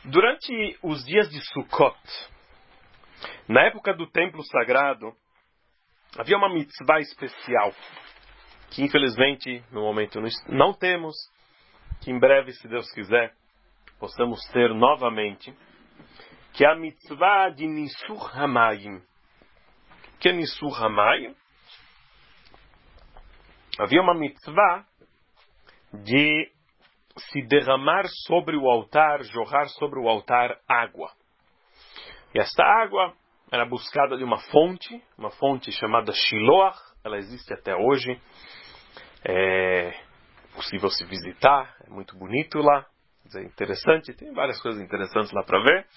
Durante os dias de Sukkot, na época do templo sagrado, havia uma mitzvah especial, que infelizmente no momento não temos, que em breve, se Deus quiser, possamos ter novamente, que é a mitzvah de Nisur Hamayim. O que é Nisur Hamayim? Havia uma mitzvah de se derramar sobre o altar, jorrar sobre o altar água. E esta água era buscada de uma fonte chamada Shiloach. Ela existe até hoje. É possível se visitar, é muito bonito lá, é interessante, tem várias coisas interessantes lá para ver.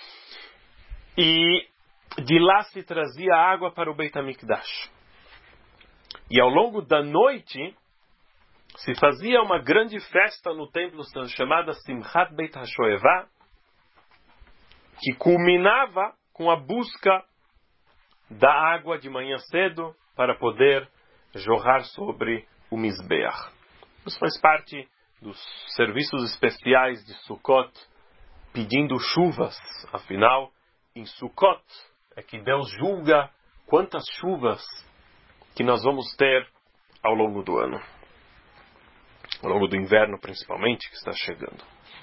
E de lá se trazia água para o Beit HaMikdash. E ao longo da noite se fazia uma grande festa no templo chamada Simchat Beit HaShoevah, que culminava com a busca da água de manhã cedo para poder jorrar sobre o Mizbeach. Isso faz parte dos serviços especiais de Sukkot, pedindo chuvas. Afinal, em Sukkot é que Deus julga quantas chuvas que nós vamos ter ao longo do ano. Ao longo do inverno, principalmente, que está chegando.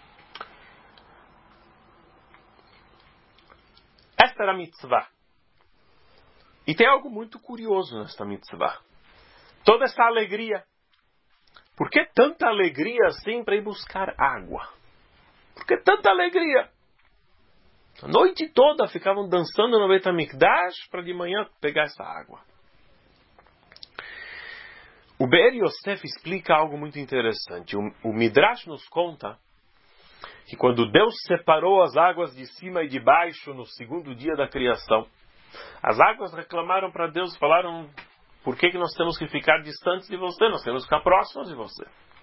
Esta era a mitzvah. E tem algo muito curioso nesta mitzvah. Toda essa alegria. Por que tanta alegria assim para ir buscar água? Por que tanta alegria? A noite toda ficavam dançando no Beit HaMikdash para de manhã pegar essa água. O Be'er Yosef explica algo muito interessante. O Midrash nos conta que quando Deus separou as águas de cima e de baixo no segundo dia da criação, as águas reclamaram para Deus, falaram: por que nós temos que ficar distantes de você? Nós temos que ficar próximos de você.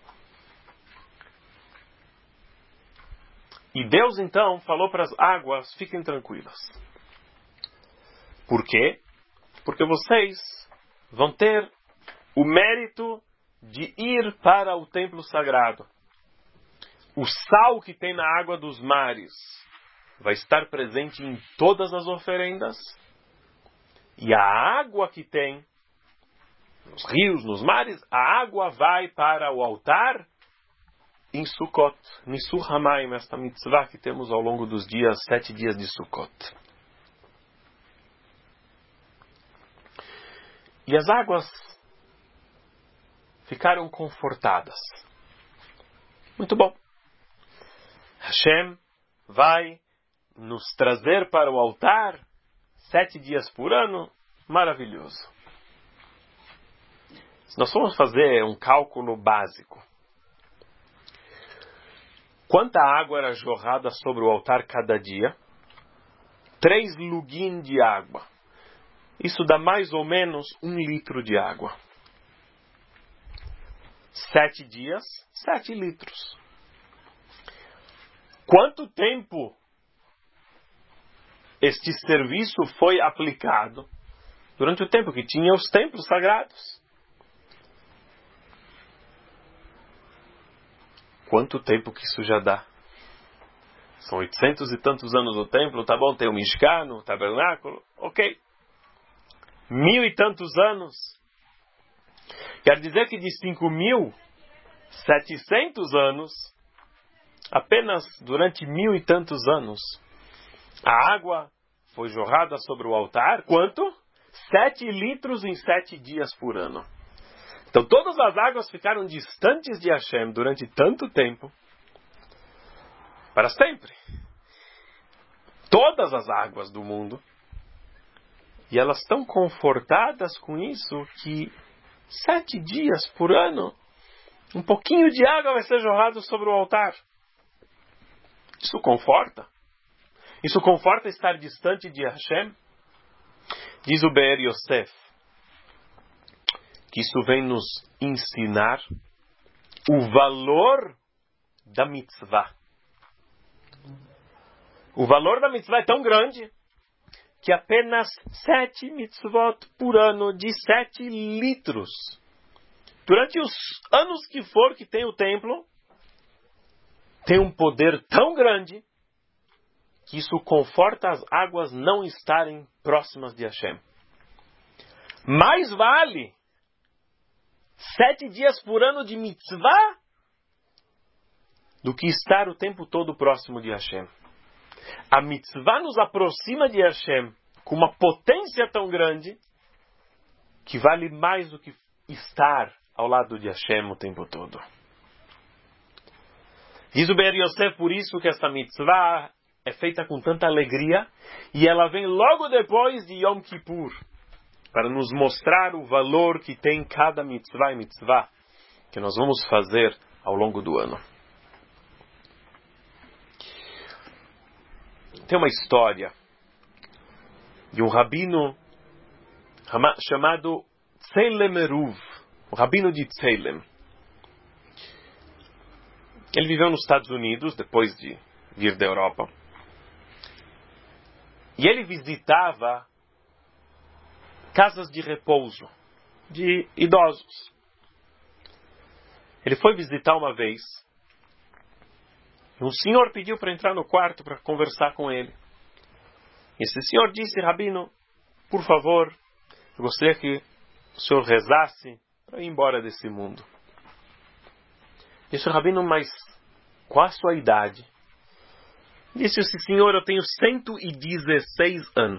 E Deus então falou para as águas: fiquem tranquilas. Por quê? Porque vocês vão ter o mérito de ir para o templo sagrado. O sal que tem na água dos mares vai estar presente em todas as oferendas. E a água que tem nos rios, nos mares, a água vai para o altar em Sukkot. Nisur Hamayim, esta mitzvah que temos ao longo dos 7 dias de Sukkot. E as águas ficaram confortadas. Muito bom. Hashem vai nos trazer para o altar 7 dias por ano. Maravilhoso. Se nós formos fazer um cálculo básico, quanta água era jorrada sobre o altar cada dia? 3 lugim de água. Isso dá mais ou menos 1 litro de água. 7 dias, 7 litros. Quanto tempo este serviço foi aplicado? Durante o tempo que tinha os templos sagrados. Quanto tempo que isso já dá? São 800 e tantos anos no templo, tá bom, tem o Mishkan, o tabernáculo, ok. 1000 e tantos anos. Quer dizer que de 5.700 anos, apenas durante 1000 e tantos anos, a água foi jorrada sobre o altar. Quanto? 7 litros em 7 dias por ano. Então todas as águas ficaram distantes de Hashem durante tanto tempo, para sempre. Todas as águas do mundo. E elas estão confortadas com isso que 7 dias por ano, um pouquinho de água vai ser jorrado sobre o altar. Isso conforta. Isso conforta estar distante de Hashem. Diz o Be'er Yosef que isso vem nos ensinar o valor da mitzvah. O valor da mitzvah é tão grande que apenas 7 mitzvot por ano de 7 litros, durante os anos que for que tem o templo, tem um poder tão grande que isso conforta as águas não estarem próximas de Hashem. Mais vale 7 dias por ano de mitzvah do que estar o tempo todo próximo de Hashem. A mitzvah nos aproxima de Hashem com uma potência tão grande que vale mais do que estar ao lado de Hashem o tempo todo. Diz o Be'er Yosef, por isso que essa mitzvah é feita com tanta alegria e ela vem logo depois de Yom Kippur, para nos mostrar o valor que tem cada mitzvah e mitzvah que nós vamos fazer ao longo do ano. Tem uma história de um rabino chamado Tselem Eruv, o rabino de Tselem. Ele viveu nos Estados Unidos depois de vir da Europa. E ele visitava casas de repouso de idosos. Ele foi visitar uma vez. Um senhor pediu para entrar no quarto para conversar com ele. E esse senhor disse: Rabino, por favor, eu gostaria que o senhor rezasse para ir embora desse mundo. Disse: Rabino, mas qual a sua idade? Disse esse senhor: eu tenho 116 anos.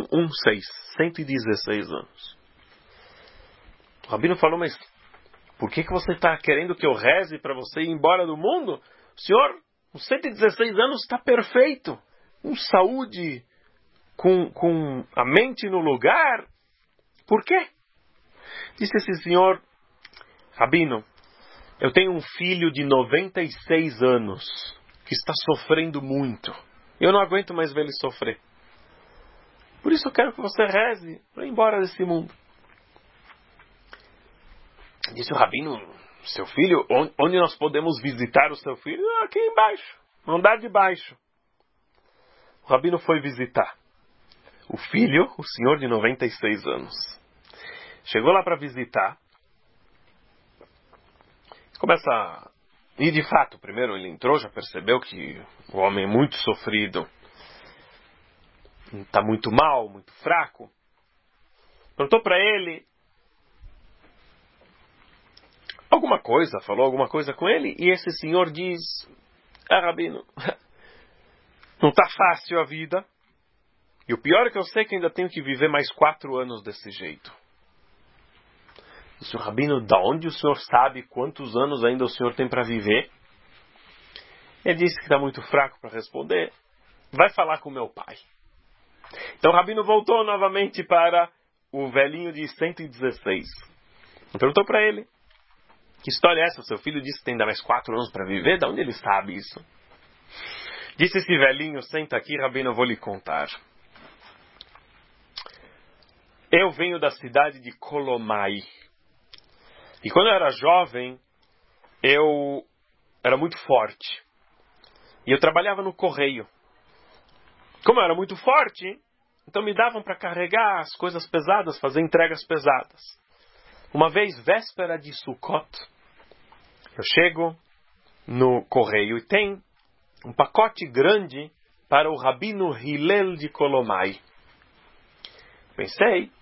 116 anos. O Rabino falou: mas por que você está querendo que eu reze para você ir embora do mundo? O senhor, com 116 anos, está perfeito. Com saúde, com a mente no lugar. Por quê? Disse esse senhor: Rabino, eu tenho um filho de 96 anos que está sofrendo muito. Eu não aguento mais ver ele sofrer. Por isso eu quero que você reze para ir embora desse mundo. Disse o Rabino: seu filho, onde nós podemos visitar o seu filho? Aqui embaixo, no andar de baixo. O Rabino foi visitar o filho, o senhor de 96 anos. Chegou lá para visitar. Começa. E de fato, primeiro ele entrou, já percebeu que o homem é muito sofrido. Está muito mal, muito fraco. Perguntou para ele alguma coisa, falou alguma coisa com ele. E esse senhor diz: Rabino, não está fácil a vida. E o pior é que eu sei que ainda tenho que viver mais 4 anos desse jeito. Disse o Rabino: da onde o senhor sabe quantos anos ainda o senhor tem para viver? Ele disse que está muito fraco para responder. Vai falar com meu pai. Então o Rabino voltou novamente para o velhinho de 116. Perguntou para ele: que história é essa? O seu filho disse que tem ainda mais 4 anos para viver? Da onde ele sabe isso? Disse esse velhinho: senta aqui, Rabino, eu vou lhe contar. Eu venho da cidade de Kolomai. E quando eu era jovem, eu era muito forte. E eu trabalhava no correio. Como eu era muito forte, então me davam para carregar as coisas pesadas, fazer entregas pesadas. Uma vez, véspera de Sukkot, eu chego no correio e tem um pacote grande para o Rabino Hillel de Kolomai. Pensei,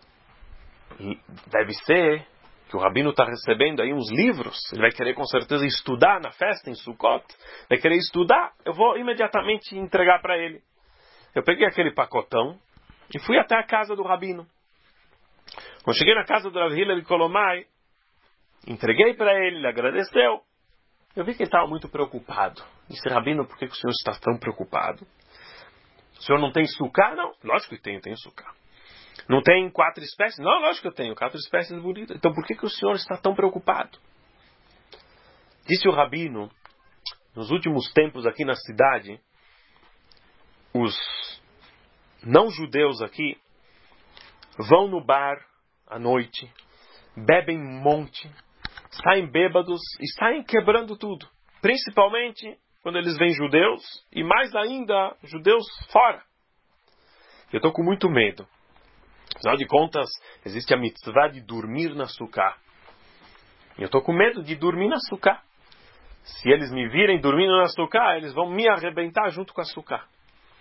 deve ser que o Rabino está recebendo aí uns livros. Ele vai querer com certeza estudar na festa em Sukkot. Vai querer estudar. Eu vou imediatamente entregar para ele. Eu peguei aquele pacotão e fui até a casa do Rabino. Quando cheguei na casa do Rav Hillel de Kolomai, entreguei para ele, ele agradeceu. Eu vi que ele estava muito preocupado. Disse: Rabino, por que o senhor está tão preocupado? O senhor não tem sucá? Não, lógico que tenho sucá. Não tem 4 espécies? Não, lógico que eu tenho 4 espécies bonitas. Então por que o senhor está tão preocupado? Disse o Rabino: nos últimos tempos aqui na cidade, os não-judeus aqui vão no bar à noite, bebem um monte, saem bêbados e saem quebrando tudo. Principalmente quando eles veem judeus e mais ainda judeus fora. Eu estou com muito medo. Afinal de contas, existe a mitzvah de dormir na sucá. E eu estou com medo de dormir na sucá. Se eles me virem dormindo na sucá, eles vão me arrebentar junto com a sucá.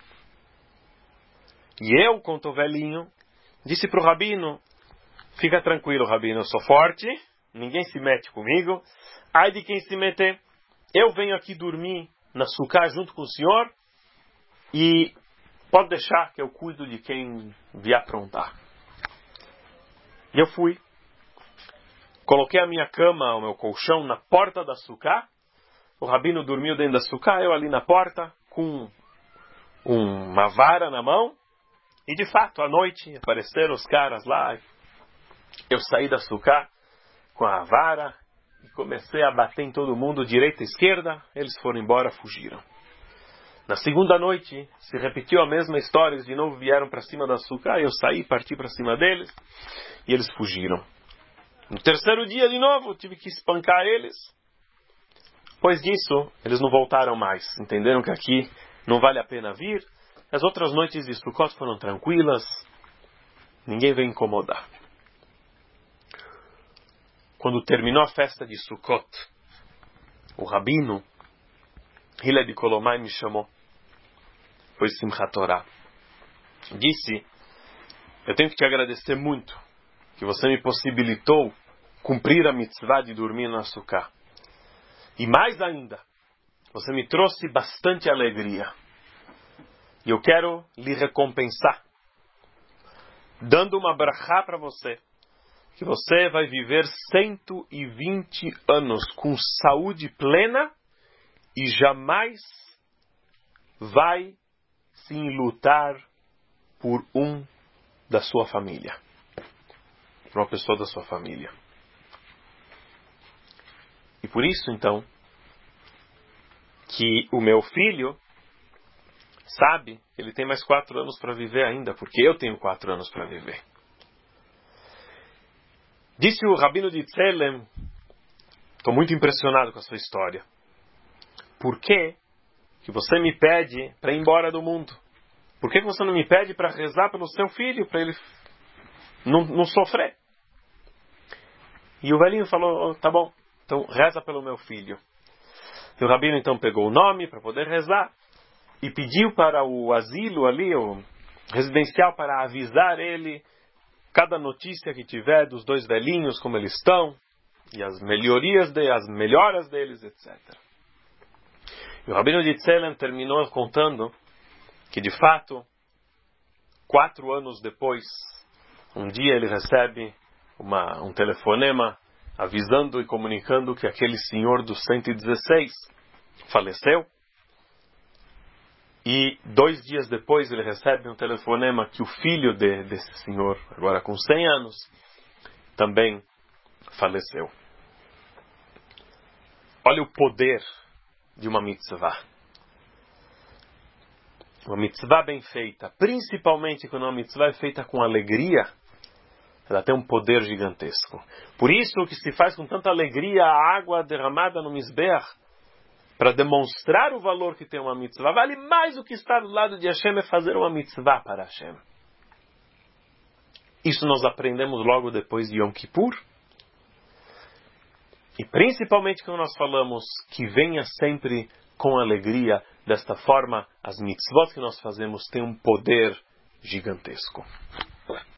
E eu, cotovelinho, disse para o rabino, fica tranquilo, rabino, eu sou forte, ninguém se mete comigo, ai de quem se meter, eu venho aqui dormir na sucá junto com o senhor e pode deixar que eu cuido de quem vier aprontar. E eu fui. Coloquei a minha cama, o meu colchão na porta da sucá. O rabino dormiu dentro da sucá, eu ali na porta, com uma vara na mão. E de fato, à noite, apareceram os caras lá. Eu saí da sucá com a vara e comecei a bater em todo mundo, direita e esquerda. Eles foram embora, fugiram. Na segunda noite, se repetiu a mesma história. Eles de novo vieram para cima da sucá. Eu saí, parti para cima deles e eles fugiram. No terceiro dia, de novo, tive que espancar eles. Depois disso, eles não voltaram mais. Entenderam que aqui não vale a pena vir. As outras noites de Sukkot foram tranquilas. Ninguém veio incomodar. Quando terminou a festa de Sukkot, o rabino, Hillel de Kolomai, me chamou. Foi Simchat Torah. Disse, eu tenho que te agradecer muito que você me possibilitou cumprir a mitzvah de dormir na sucá. E mais ainda, você me trouxe bastante alegria. E eu quero lhe recompensar, dando uma brachá para você, que você vai viver 120 anos com saúde plena e jamais vai se enlutar por da sua família. Por uma pessoa da sua família. E por isso, então, que o meu filho sabe que ele tem mais 4 anos para viver ainda, porque eu tenho 4 anos para viver. Disse o rabino de Tselem, estou muito impressionado com a sua história. Por que você me pede para ir embora do mundo? Por que você não me pede para rezar pelo seu filho, para ele não sofrer? E o velhinho falou, tá bom, então reza pelo meu filho. E o rabino então pegou o nome para poder rezar e pediu para o asilo ali, o residencial, para avisar ele cada notícia que tiver dos 2 velhinhos, como eles estão, e as melhoras deles, etc. E o rabino de Tselem terminou contando que, de fato, 4 anos depois, um dia ele recebe um telefonema avisando e comunicando que aquele senhor do 116 faleceu. E 2 dias depois ele recebe um telefonema que o filho desse senhor, agora com 100 anos, também faleceu. Olha o poder de uma mitzvah. Uma mitzvah bem feita, principalmente quando uma mitzvah é feita com alegria, ela tem um poder gigantesco. Por isso que se faz com tanta alegria a água derramada no Mizbeach, para demonstrar o valor que tem uma mitzvah. Vale mais do que estar do lado de Hashem, é fazer uma mitzvah para Hashem. Isso nós aprendemos logo depois de Yom Kippur. E principalmente quando nós falamos que venha sempre com alegria, desta forma as mitzvot que nós fazemos têm um poder gigantesco.